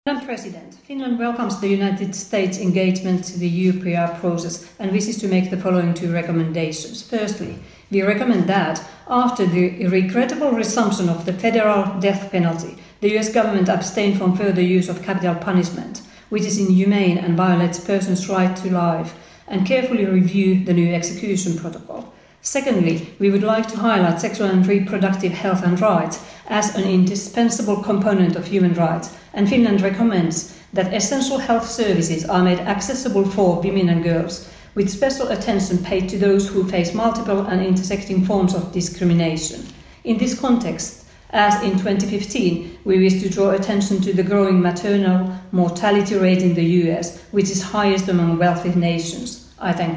Madam President, Finland welcomes the United States' engagement to the UPR process and wishes to make the following two recommendations. Firstly, we recommend that, after the regrettable resumption of the federal death penalty, the US government abstain from further use of capital punishment, which is inhumane and violates persons' right to life, and carefully review the new execution protocol. Secondly, we would like to highlight sexual and reproductive health and rights as an indispensable component of human rights, and Finland recommends that essential health services are made accessible for women and girls, with special attention paid to those who face multiple and intersecting forms of discrimination. In this context, as in 2015, we wish to draw attention to the growing maternal mortality rate in the US, which is highest among wealthy nations. I thank you.